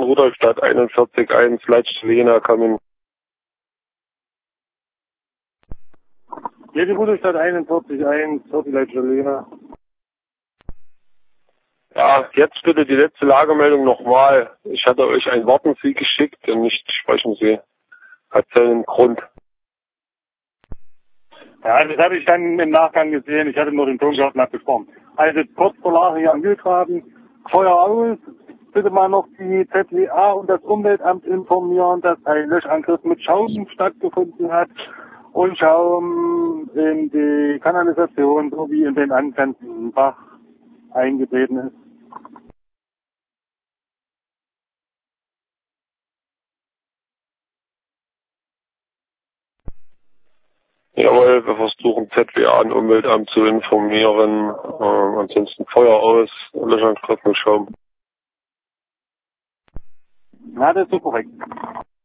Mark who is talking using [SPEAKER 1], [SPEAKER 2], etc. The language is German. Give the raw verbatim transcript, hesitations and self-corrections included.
[SPEAKER 1] Rudolstadt einundvierzig eins, Leitsch Lena, kommen.
[SPEAKER 2] Jede Rudolstadt einundvierzig eins, Leitsch Lena.
[SPEAKER 1] Ja, jetzt bitte die letzte Lagemeldung nochmal. Ich hatte euch ein Warten Sie geschickt und nicht sprechen Sie. Hat seinen Grund.
[SPEAKER 2] Ja, das habe ich dann im Nachgang gesehen. Ich hatte nur den Ton gehört und habe gesprochen. Also kurz vor Lage hier am Mühlgraben. Feuer aus. Bitte mal noch die Z W A und das Umweltamt informieren, dass ein Löschangriff mit Schaum stattgefunden hat und Schaum in die Kanalisation sowie in den angrenzenden Bach eingetreten ist.
[SPEAKER 1] Jawohl, wir versuchen Z W A und Umweltamt zu informieren. Äh, ansonsten Feuer aus, Löschangriff mit Schaum.
[SPEAKER 2] Na, das ist so korrekt.